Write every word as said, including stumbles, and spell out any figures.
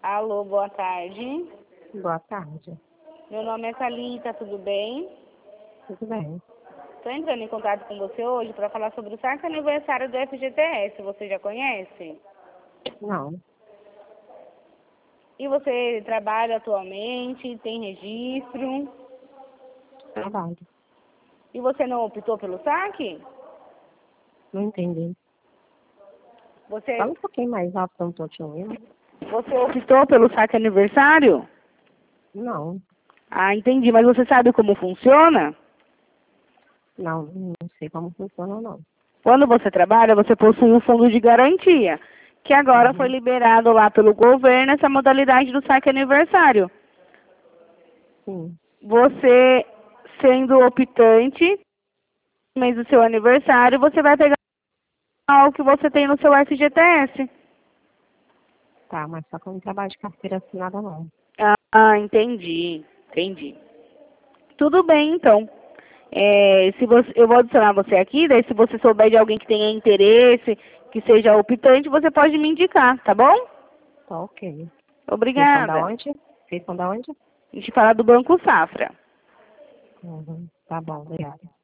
Alô, boa tarde. Boa tarde. Meu nome é Thalita, tudo bem? Tudo bem. Estou entrando em contato com você hoje para falar sobre o saque aniversário do F G T S. Você já conhece? Não. E você trabalha atualmente? Tem registro? Trabalho. E você não optou pelo saque? Não entendi. Você, Fala um pouquinho mais alto, que eu não estou te ouvindo. você optou pelo saque aniversário? Não. Ah, entendi. Mas você sabe como funciona? Não, não sei como funciona, não. Quando você trabalha, você possui um fundo de garantia, que agora Uhum. foi liberado lá pelo governo essa modalidade do saque aniversário. Sim. Você, sendo optante, no mês do seu aniversário, você vai pegar o que você tem no seu F G T S. Tá, mas só que eu não trabalho de carteira assinada, não. Ah, entendi, entendi. Tudo bem, então. É, se você, eu vou adicionar você aqui, daí se você souber de alguém que tenha interesse, que seja optante, você pode me indicar, tá bom? Tá, ok. Vocês são da Obrigada. onde? Vocês são da onde? A gente fala do Banco Safra. Uhum. Tá bom, obrigada.